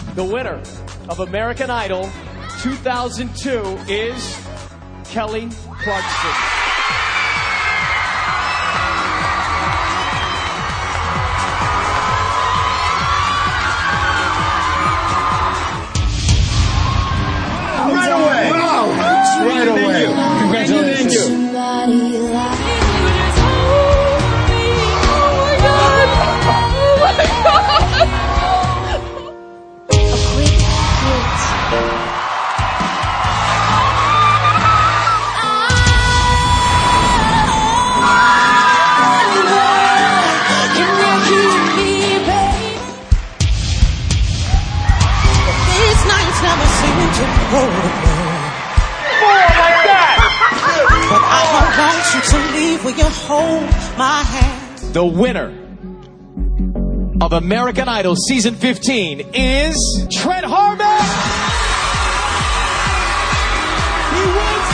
The winner of American Idol 2002 is Kelly Clarkson. Right away. Wow. Right away. Congratulations. The winner of American Idol Season 15 is Trent Harmon. He wins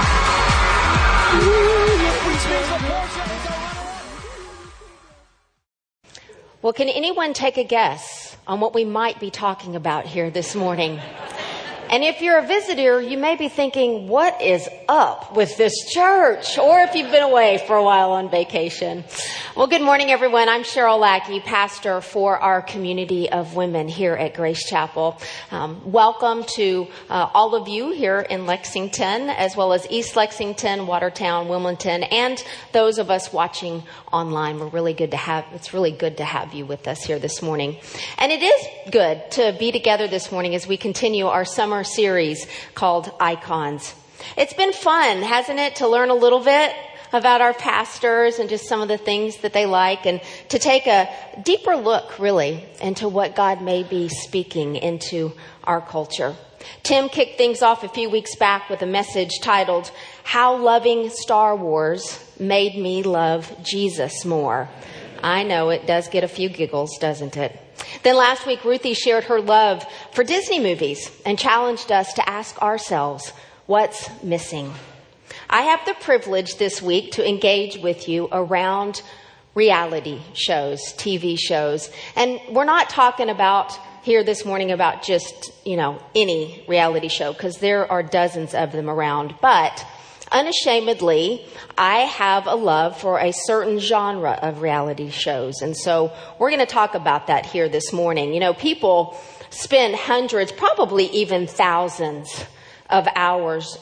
tonight. Well, can anyone take a guess on what we might be talking about here this morning? And if you're a visitor, you may be thinking, what is up with this church? Or if you've been away for a while on vacation. Well, good morning, everyone. I'm Cheryl Lackey, pastor for our community of women here at Grace Chapel. Welcome to all of you here in Lexington, as well as East Lexington, Watertown, Wilmington, and those of us watching online. It's really good to have you with us here this morning. And it is good to be together this morning as we continue our summer series called Icons. It's been fun, hasn't it, to learn a little bit about our pastors and just some of the things that they like, and to take a deeper look, really, into what God may be speaking into our culture. Tim kicked things off a few weeks back with a message titled, How Loving Star Wars Made Me Love Jesus More. I know it does get a few giggles, doesn't it? Then last week, Ruthie shared her love for Disney movies and challenged us to ask ourselves, what's missing? I have the privilege this week to engage with you around reality shows, TV shows. And we're not talking about here this morning about just, any reality show, because there are dozens of them around. But unashamedly, I have a love for a certain genre of reality shows. And so we're going to talk about that here this morning. People spend hundreds, probably even thousands of hours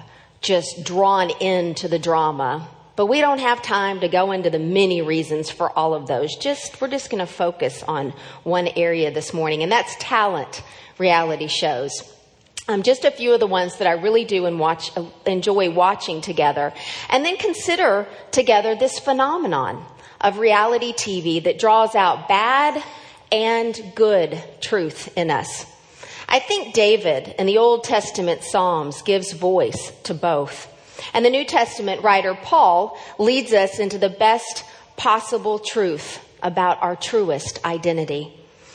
just drawn into the drama. But we don't have time to go into the many reasons for all of those. We're just going to focus on one area this morning, and that's talent reality shows. Just a few of the ones that I really do enjoy watching together. And then consider together this phenomenon of reality TV that draws out bad and good truth in us. I think David in the Old Testament Psalms gives voice to both. And the New Testament writer Paul leads us into the best possible truth about our truest identity.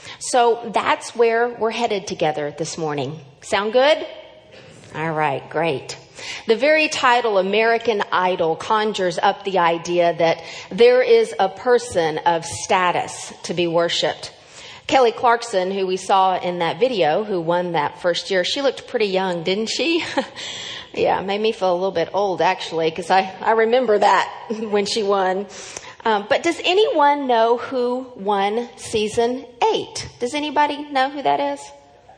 So that's where we're headed together this morning. Sound good? All right, great. The very title American Idol conjures up the idea that there is a person of status to be worshipped. Kelly Clarkson, who we saw in that video, who won that first year, she looked pretty young, didn't she? Yeah, made me feel a little bit old, actually, because I remember that when she won. But does anyone know who won season 8? Does anybody know who that is?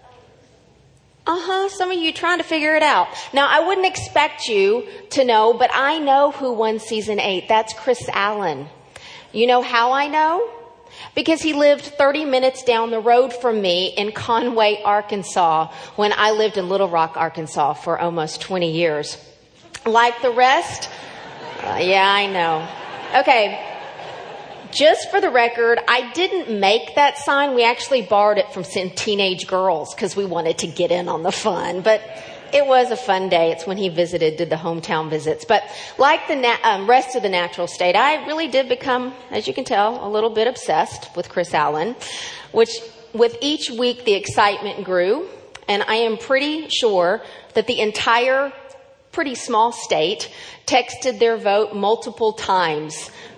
Some of you trying to figure it out. Now, I wouldn't expect you to know, but I know who won season 8. That's Chris Allen. You know how I know? Because he lived 30 minutes down the road from me in Conway, Arkansas, when I lived in Little Rock, Arkansas for almost 20 years. Like the rest? Yeah, I know. Okay. Just for the record, I didn't make that sign. We actually borrowed it from some teenage girls because we wanted to get in on the fun. But it was a fun day. It's when he did the hometown visits. But like the rest of the natural state, I really did become, as you can tell, a little bit obsessed with Chris Allen, which with each week the excitement grew. And I am pretty sure that the entire pretty small state texted their vote multiple times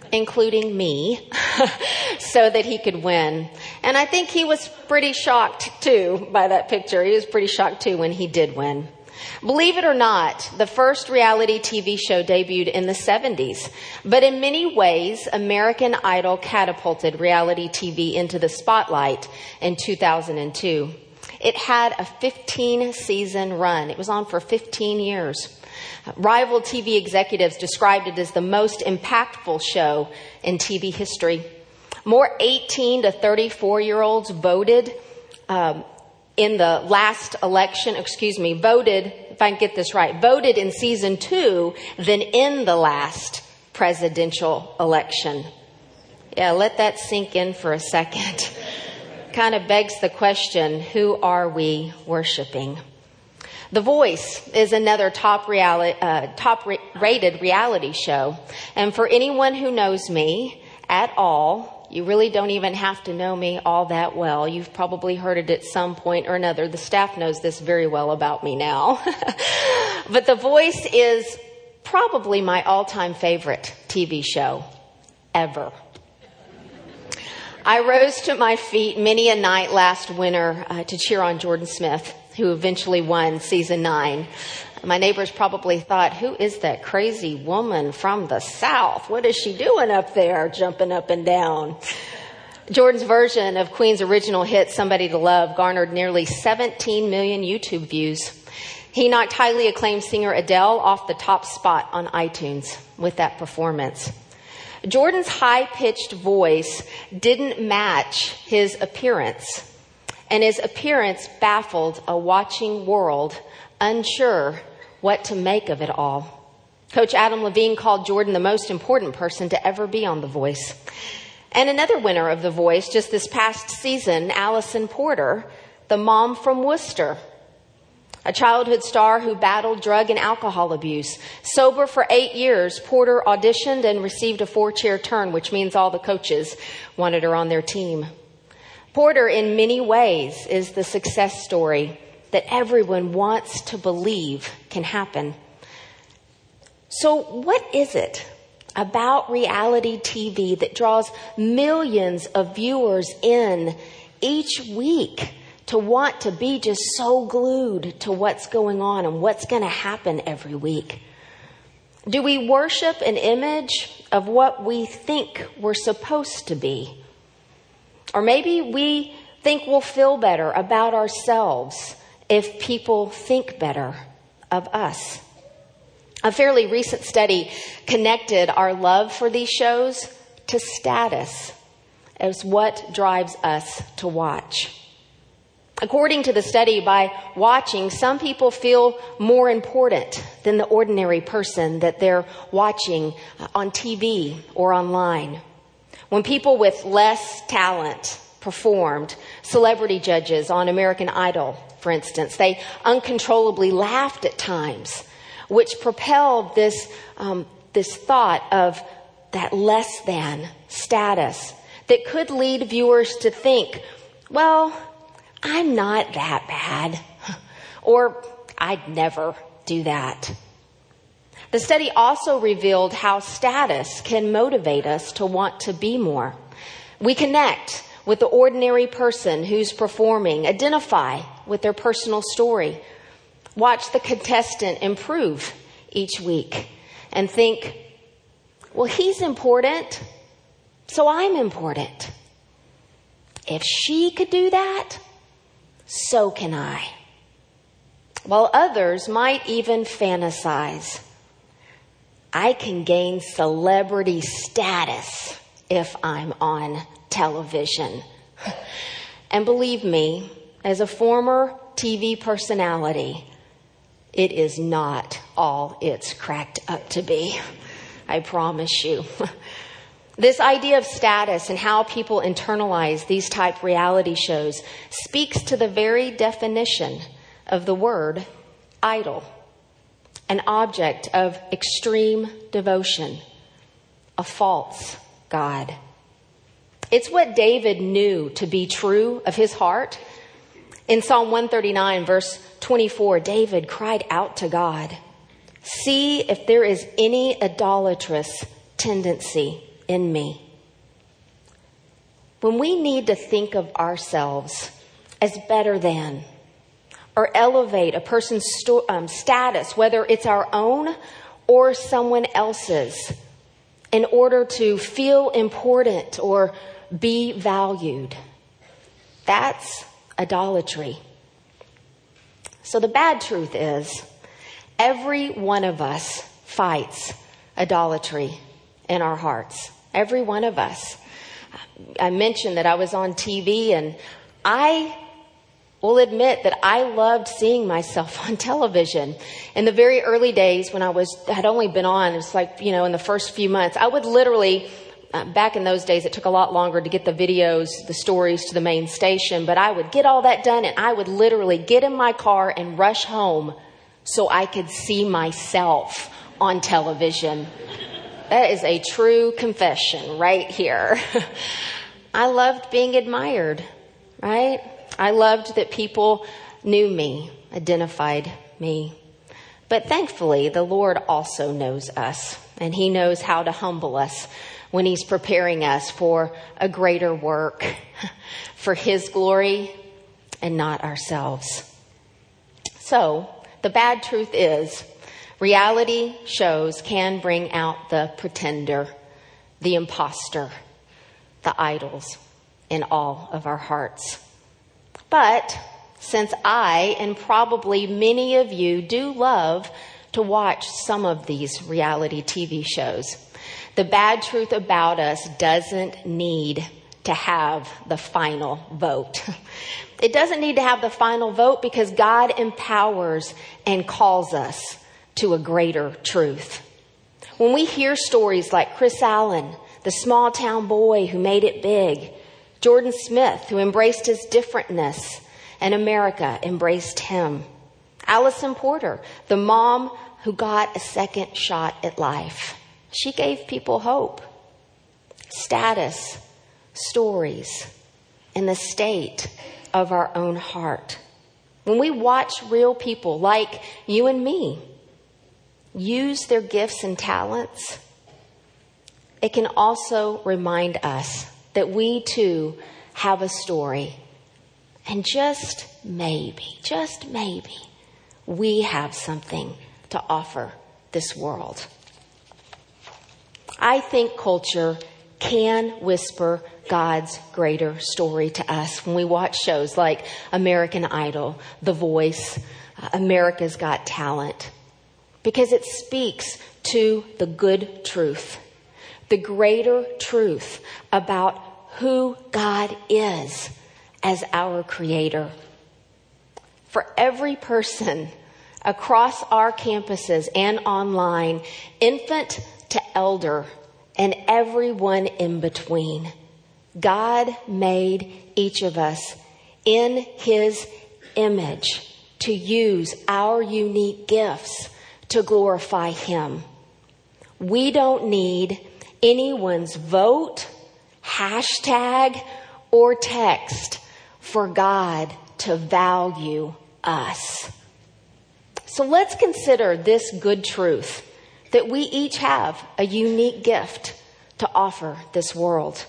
including me, so that he could win. And I think he was pretty shocked too by that picture. He was pretty shocked too when he did win. Believe it or not, the first reality TV show debuted in the 70s. But in many ways, American Idol catapulted reality TV into the spotlight in 2002. It had a 15-season run. It was on for 15 years. Rival TV executives described it as the most impactful show in TV history. More 18 to 34-year-olds voted in the last election, voted, if I can get this right, voted in season 2 than in the last presidential election. Yeah, let that sink in for a second. Kind of begs the question, who are we worshiping? The Voice is another top-rated reality show. And for anyone who knows me at all, you really don't even have to know me all that well. You've probably heard it at some point or another. The staff knows this very well about me now. But The Voice is probably my all-time favorite TV show ever. I rose to my feet many a night last winter to cheer on Jordan Smith, who eventually won season 9. My neighbors probably thought, who is that crazy woman from the South? What is she doing up there, jumping up and down? Jordan's version of Queen's original hit, Somebody to Love, garnered nearly 17 million YouTube views. He knocked highly acclaimed singer Adele off the top spot on iTunes with that performance. Jordan's high-pitched voice didn't match his appearance, and his appearance baffled a watching world unsure what to make of it all. Coach Adam Levine called Jordan the most important person to ever be on The Voice. And another winner of The Voice just this past season, Allison Porter, the mom from Worcester, a childhood star who battled drug and alcohol abuse. Sober for 8 years, Porter auditioned and received a 4-chair turn, which means all the coaches wanted her on their team. Porter, in many ways, is the success story that everyone wants to believe can happen. So what is it about reality TV that draws millions of viewers in each week to want to be just so glued to what's going on and what's going to happen every week? Do we worship an image of what we think we're supposed to be? Or maybe we think we'll feel better about ourselves if people think better of us. A fairly recent study connected our love for these shows to status as what drives us to watch. According to the study, by watching, some people feel more important than the ordinary person that they're watching on TV or online. When people with less talent performed, celebrity judges on American Idol, for instance, they uncontrollably laughed at times, which propelled this thought of that less than status that could lead viewers to think, well, I'm not that bad, or I'd never do that. The study also revealed how status can motivate us to want to be more. We connect with the ordinary person who's performing, identify with their personal story, watch the contestant improve each week, and think, well, he's important, so I'm important. If she could do that, so can I. While others might even fantasize, I can gain celebrity status if I'm on television. And believe me, as a former TV personality, it is not all it's cracked up to be. I promise you. This idea of status and how people internalize these type reality shows speaks to the very definition of the word idol, an object of extreme devotion, a false god. It's what David knew to be true of his heart. In Psalm 139, verse 24, David cried out to God, "See if there is any idolatrous tendency in me. When we need to think of ourselves as better than, or elevate a person's status, whether it's our own or someone else's, in order to feel important or be valued, that's idolatry. So the bad truth is, every one of us fights idolatry in our hearts. Every one of us. I mentioned that I was on TV, and I will admit that I loved seeing myself on television. In the very early days when I had only been on, it was like, in the first few months, I would literally, back in those days, it took a lot longer to get the videos, the stories to the main station, but I would get all that done, and I would literally get in my car and rush home so I could see myself on television. That is a true confession right here. I loved being admired, right? I loved that people knew me, identified me. But thankfully, the Lord also knows us, and He knows how to humble us when He's preparing us for a greater work, for His glory and not ourselves. So, the bad truth is, reality shows can bring out the pretender, the imposter, the idols in all of our hearts. But since I, and probably many of you, do love to watch some of these reality TV shows, the bad truth about us doesn't need to have the final vote. It doesn't need to have the final vote because God empowers and calls us to a greater truth. When we hear stories like Chris Allen, the small town boy who made it big, Jordan Smith, who embraced his differentness, and America embraced him, Allison Porter, the mom who got a second shot at life, she gave people hope, status, stories, and the state of our own heart. When we watch real people like you and me use their gifts and talents, it can also remind us that we too have a story. And just maybe, we have something to offer this world. I think culture can whisper God's greater story to us when we watch shows like American Idol, The Voice, America's Got Talent, because it speaks to the good truth, the greater truth about who God is as our creator. For every person across our campuses and online, infant to elder, and everyone in between, God made each of us in His image to use our unique gifts to glorify Him. We don't need anyone's vote, hashtag, or text for God to value us. So let's consider this good truth that we each have a unique gift to offer this world.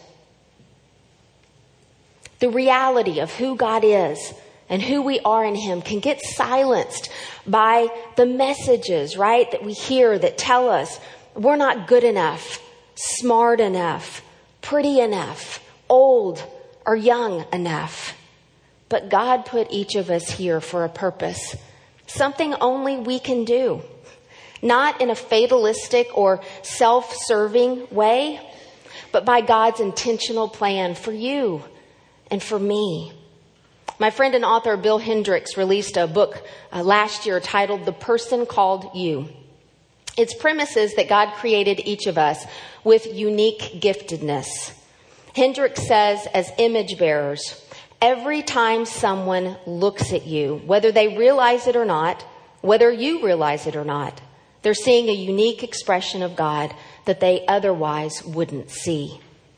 The reality of who God is and who we are in Him can get silenced by the messages, right, that we hear that tell us we're not good enough, smart enough, pretty enough, old or young enough. But God put each of us here for a purpose, something only we can do. Not in a fatalistic or self-serving way, but by God's intentional plan for you and for me. My friend and author Bill Hendricks released a book last year titled The Person Called You. Its premise is that God created each of us with unique giftedness. Hendricks says, as image bearers, every time someone looks at you, whether they realize it or not, whether you realize it or not, they're seeing a unique expression of God that they otherwise wouldn't see.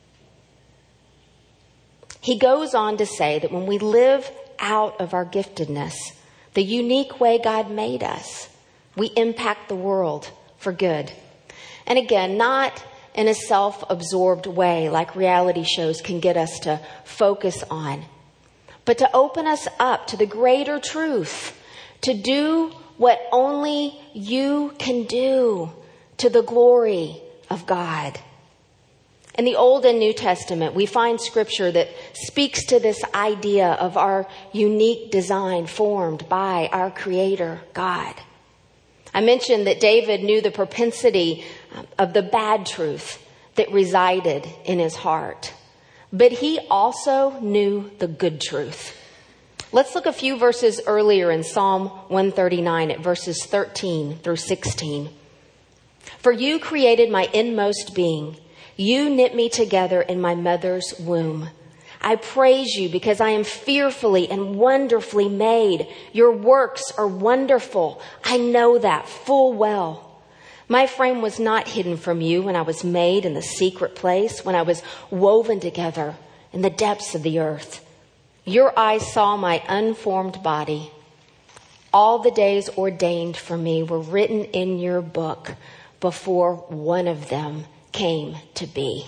He goes on to say that when we live out of our giftedness, the unique way God made us, we impact the world for good. And again, not in a self-absorbed way like reality shows can get us to focus on, but to open us up to the greater truth, to do what only you can do to the glory of God. In the Old and New Testament, we find scripture that speaks to this idea of our unique design formed by our Creator, God. I mentioned that David knew the propensity of the bad truth that resided in his heart, but he also knew the good truth. Let's look a few verses earlier in Psalm 139 at verses 13 through 16. For you created my inmost being. You knit me together in my mother's womb. I praise you because I am fearfully and wonderfully made. Your works are wonderful. I know that full well. My frame was not hidden from you when I was made in the secret place, when I was woven together in the depths of the earth. Your eyes saw my unformed body. All the days ordained for me were written in your book before one of them came to be.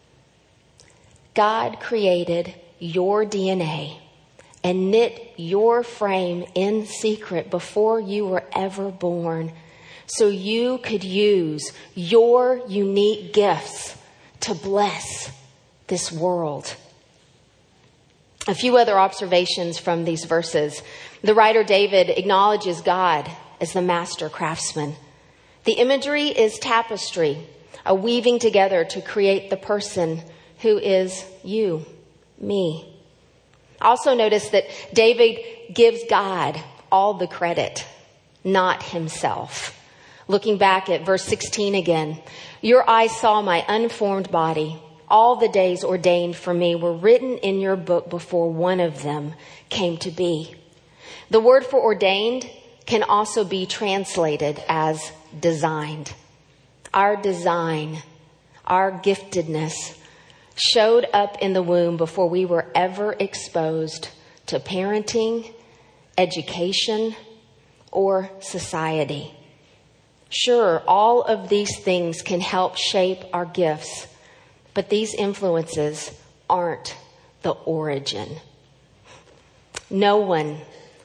God created your DNA and knit your frame in secret before you were ever born, so you could use your unique gifts to bless this world. A few other observations from these verses. The writer David acknowledges God as the master craftsman. The imagery is tapestry, a weaving together to create the person who is you, me. Also notice that David gives God all the credit, not himself. Looking back at verse 16 again, your eyes saw my unformed body. All the days ordained for me were written in your book before one of them came to be. The word for ordained can also be translated as designed. Our design, our giftedness showed up in the womb before we were ever exposed to parenting, education, or society. Sure, all of these things can help shape our gifts, but these influences aren't the origin. No one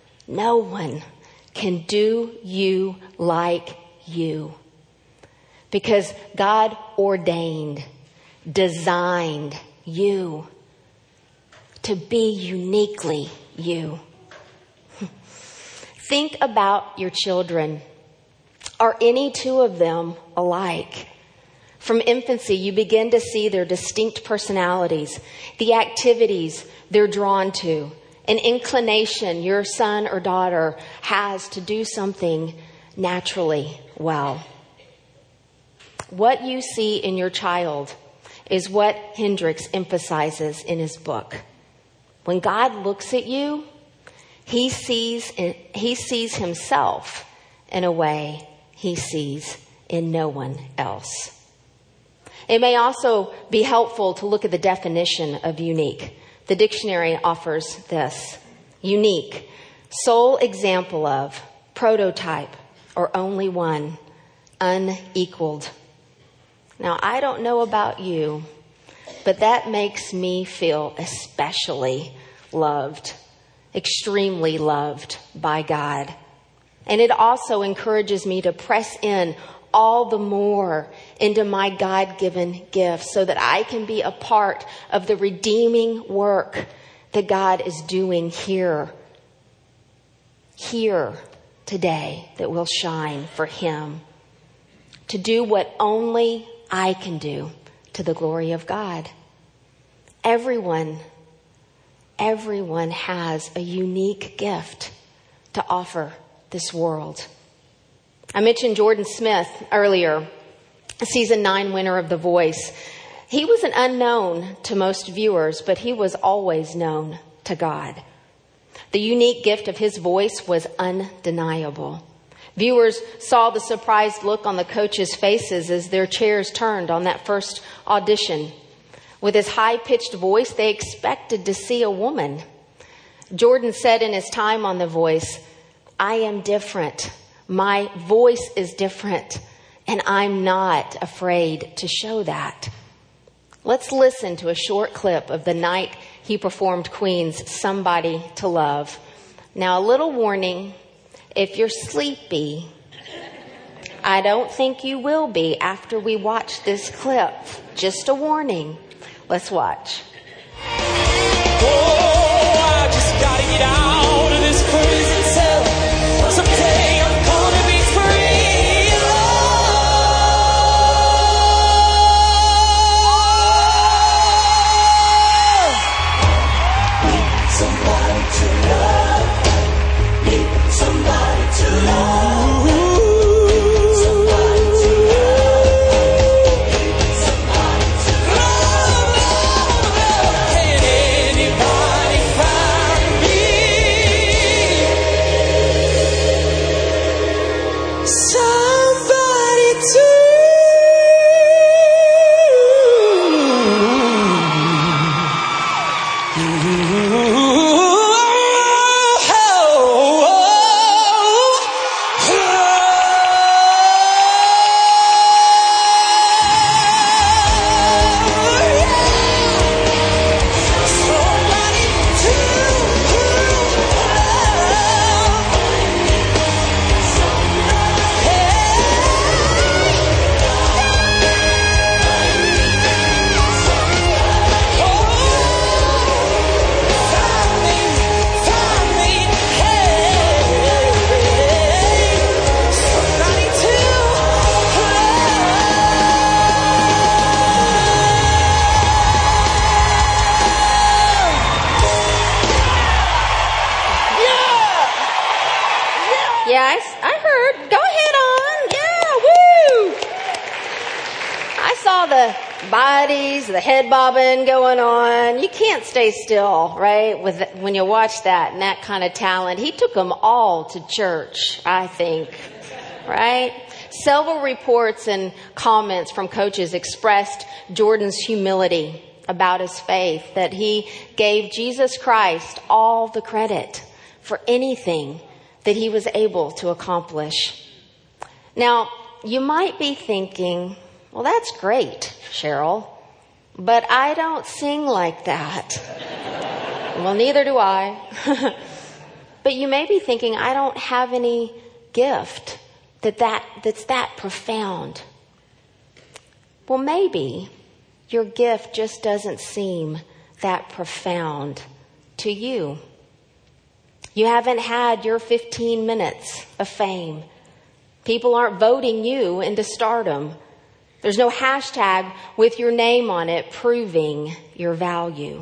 can do you like you, because God ordained, designed you to be uniquely you. Think about your children. Are any two of them alike? From infancy, you begin to see their distinct personalities, the activities they're drawn to, an inclination your son or daughter has to do something naturally well. What you see in your child is what Hendricks emphasizes in his book. When God looks at you, he sees himself in a way he sees in no one else. It may also be helpful to look at the definition of unique. The dictionary offers this: unique, sole example of, prototype, or only one, unequaled. Now, I don't know about you, but that makes me feel especially loved, extremely loved by God. And it also encourages me to press in all the more into my God-given gifts so that I can be a part of the redeeming work that God is doing here today, that will shine for Him. To do what only I can do to the glory of God. Everyone has a unique gift to offer this world. I mentioned Jordan Smith earlier, season 9 winner of The Voice. He was an unknown to most viewers, but he was always known to God. The unique gift of his voice was undeniable. Viewers saw the surprised look on the coaches' faces as their chairs turned on that first audition. With his high-pitched voice, they expected to see a woman. Jordan said in his time on The Voice, "I am different. My voice is different, And I'm not afraid to show that. Let's listen to a short clip of the night he performed Queen's Somebody to Love. Now, a little warning, if you're sleepy, I don't think you will be after we watch this clip. Just a warning. Let's watch. Oh, I just gotta get out of this prison cell. Someday I'm gonna be free. Need somebody to love. Need somebody to love. I heard. Go ahead on. Yeah, woo! I saw the bodies, the head bobbing going on. You can't stay still, right? When you watch that and that kind of talent. He took them all to church, I think, right? Several reports and comments from coaches expressed Jordan's humility about his faith, that he gave Jesus Christ all the credit for anything that he was able to accomplish. Now, you might be thinking, well, that's great, Cheryl, but I don't sing like that. Well, neither do I. But you may be thinking, I don't have any gift that's that profound. Well, maybe your gift just doesn't seem that profound to you. You haven't had your 15 minutes of fame. People aren't voting you into stardom. There's no hashtag with your name on it proving your value.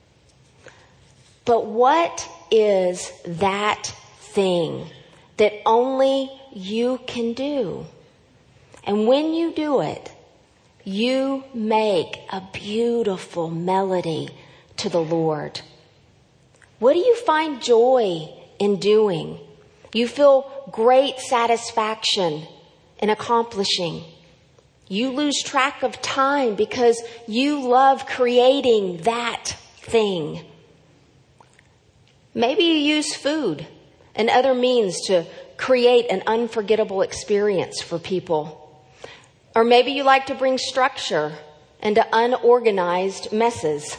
But what is that thing that only you can do? And when you do it, you make a beautiful melody to the Lord. What do you find joy in doing? You feel great satisfaction in accomplishing. You lose track of time because you love creating that thing. Maybe you use food and other means to create an unforgettable experience for people. Or maybe you like to bring structure into unorganized messes.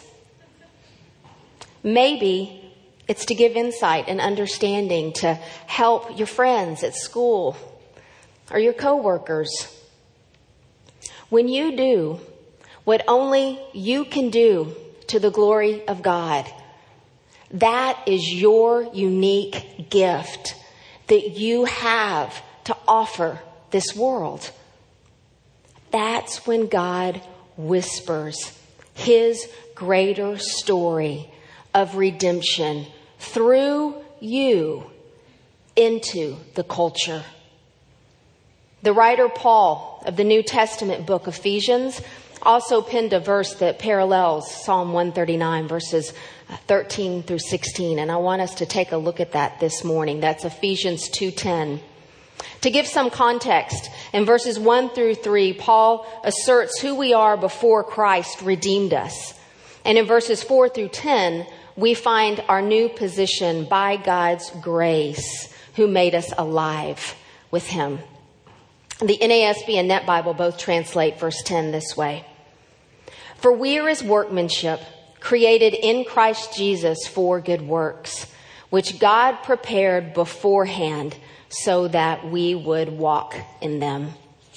Maybe it's to give insight and understanding to help your friends at school or your coworkers. When you do what only you can do to the glory of God, that is your unique gift that you have to offer this world. That's when God whispers his greater story of redemption through you into the culture. The writer Paul of the New Testament book Ephesians also penned a verse that parallels Psalm 139 verses 13 through 16. And I want us to take a look at that this morning. That's Ephesians 2:10. To give some context, in verses 1 through 3, Paul asserts who we are before Christ redeemed us. And in verses 4 through 10, we find our new position by God's grace, who made us alive with him. The NASB and Net Bible both translate verse 10 this way. For we are his workmanship, created in Christ Jesus for good works, which God prepared beforehand so that we would walk in them.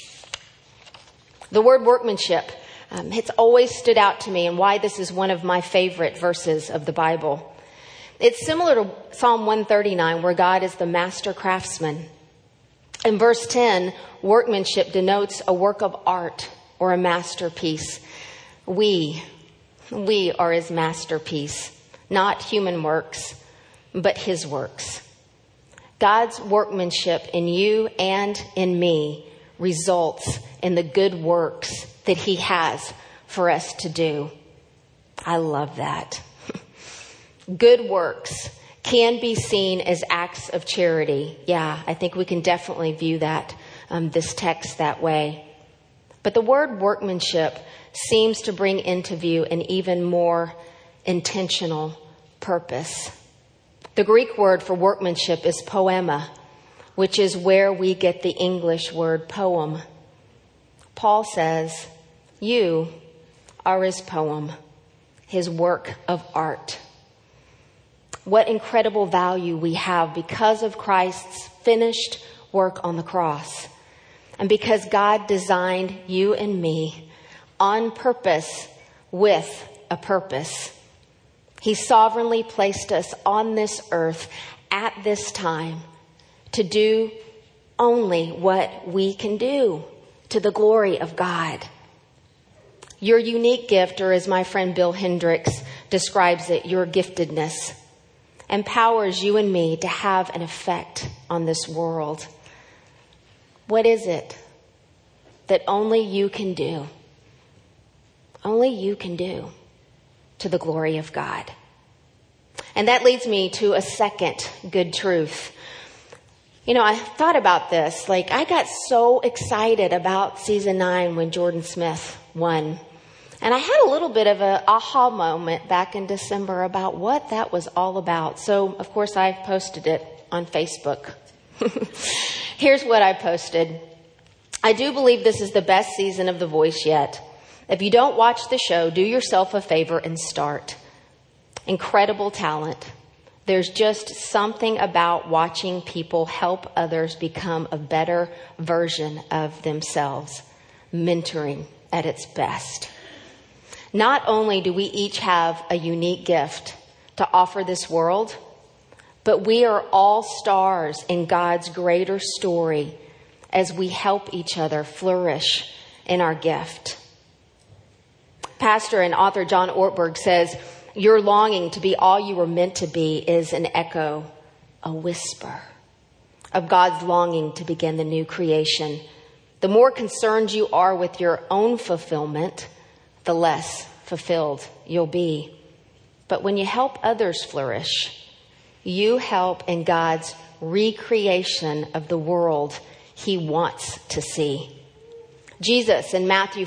The word workmanship, it's always stood out to me and why this is one of my favorite verses of the Bible. It's similar to Psalm 139, where God is the master craftsman. In verse 10, workmanship denotes a work of art or a masterpiece. We are his masterpiece, not human works, but his works. God's workmanship in you and in me results in the good works that he has for us to do. I love that. Good works can be seen as acts of charity. Yeah, I think we can definitely view that, this text that way. But the word workmanship seems to bring into view an even more intentional purpose. The Greek word for workmanship is poema, which is where we get the English word poem. Paul says, you are his poem, his work of art. What incredible value we have because of Christ's finished work on the cross. And because God designed you and me on purpose with a purpose. He sovereignly placed us on this earth at this time to do only what we can do to the glory of God. Your unique gift, or as my friend Bill Hendricks describes it, your giftedness, empowers you and me to have an effect on this world. What is it that only you can do? Only you can do to the glory of God. And that leads me to a second good truth. You know, I thought about this. I got so excited about season 9 when Jordan Smith won. And I had a little bit of an aha moment back in December about what that was all about. So, of course, I posted it on Facebook. Here's what I posted. I do believe this is the best season of The Voice yet. If you don't watch the show, do yourself a favor and start. Incredible talent. There's just something about watching people help others become a better version of themselves. Mentoring at its best. Not only do we each have a unique gift to offer this world, but we are all stars in God's greater story as we help each other flourish in our gift. Pastor and author John Ortberg says, your longing to be all you were meant to be is an echo, a whisper of God's longing to begin the new creation. The more concerned you are with your own fulfillment, the less fulfilled you'll be. But when you help others flourish, you help in God's recreation of the world he wants to see. Jesus in Matthew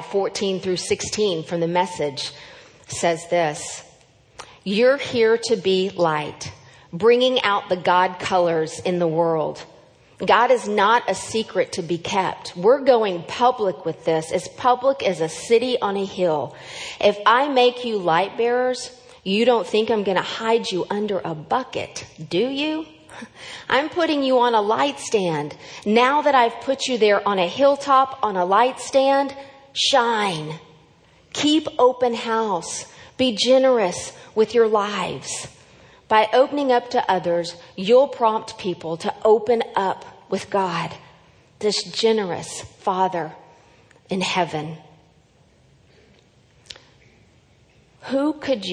5:14-16 from the Message says this, you're here to be light, bringing out the God colors in the world. God is not a secret to be kept. We're going public with this, as public as a city on a hill. If I make you light bearers, you don't think I'm going to hide you under a bucket, do you? I'm putting you on a light stand. Now that I've put you there on a hilltop, on a light stand, shine. Keep open house. Be generous with your lives. By opening up to others, you'll prompt people to open up with God, this generous Father in heaven. Who could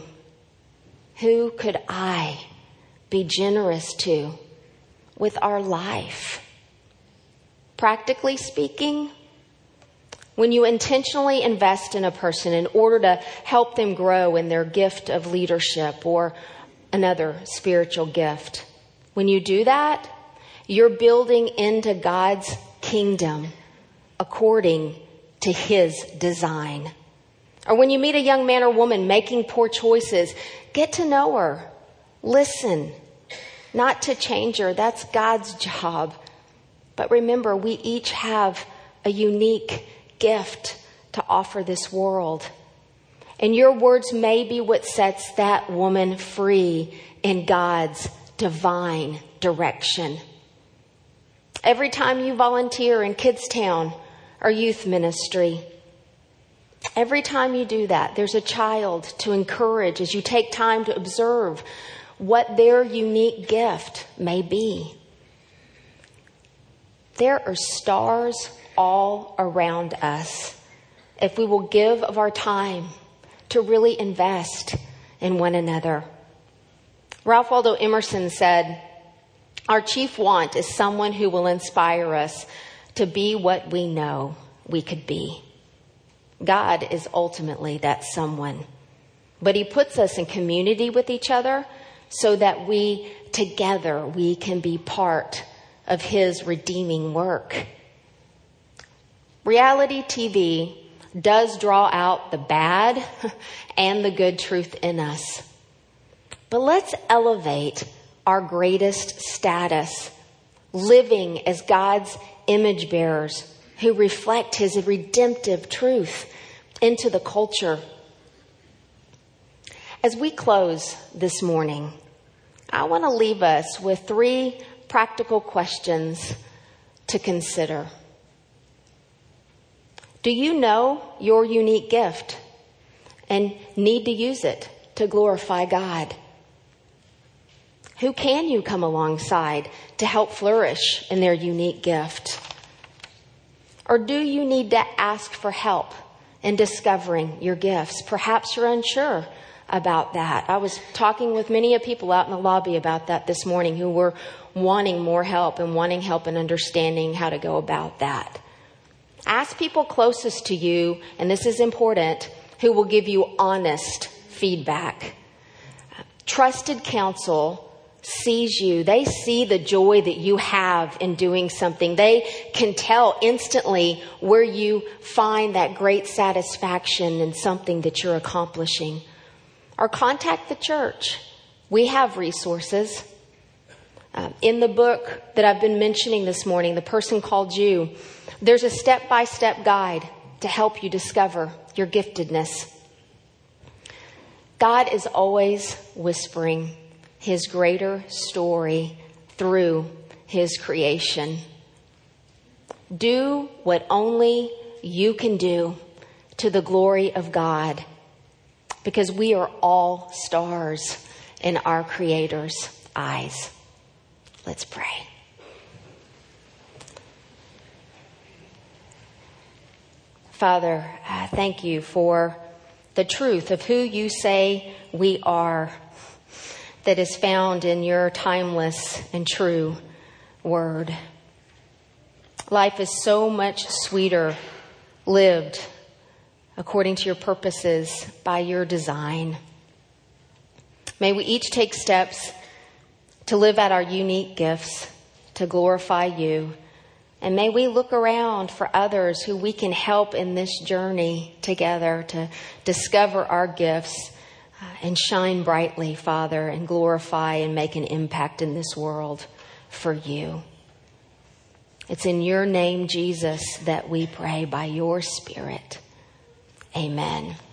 I be generous to with our life? Practically speaking, when you intentionally invest in a person in order to help them grow in their gift of leadership or another spiritual gift, when you do that, you're building into God's kingdom according to his design. Or when you meet a young man or woman making poor choices, get to know her. Listen, not to change her. That's God's job. But remember, we each have a unique gift to offer this world. And your words may be what sets that woman free in God's divine direction. Every time you volunteer in Kids Town or youth ministry, every time you do that, there's a child to encourage as you take time to observe what their unique gift may be. There are stars all around us if we will give of our time to really invest in one another. Ralph Waldo Emerson said, "Our chief want is someone who will inspire us to be what we know we could be." God is ultimately that someone. But he puts us in community with each other so that we together can be part of his redeeming work. Reality TV does draw out the bad and the good truth in us. But let's elevate our greatest status, living as God's image bearers who reflect his redemptive truth into the culture. As we close this morning, I want to leave us with 3 practical questions to consider. Do you know your unique gift and need to use it to glorify God? Who can you come alongside to help flourish in their unique gift? Or do you need to ask for help in discovering your gifts? Perhaps you're unsure about that. I was talking with many people out in the lobby about that this morning who were wanting more help and wanting help in understanding how to go about that. Ask people closest to you, and this is important, who will give you honest feedback. Trusted counsel sees you. They see the joy that you have in doing something. They can tell instantly where you find that great satisfaction in something that you're accomplishing. Or contact the church. We have resources. In the book that I've been mentioning this morning, The Person Called You, there's a step-by-step guide to help you discover your giftedness. God is always whispering his greater story through his creation. Do what only you can do to the glory of God, because we are all stars in our Creator's eyes. Let's pray. Father, thank you for the truth of who you say we are that is found in your timeless and true word. Life is so much sweeter lived according to your purposes by your design. May we each take steps to live out our unique gifts, to glorify you. And may we look around for others who we can help in this journey together to discover our gifts and shine brightly, Father, and glorify and make an impact in this world for you. It's in your name, Jesus, that we pray by your Spirit. Amen.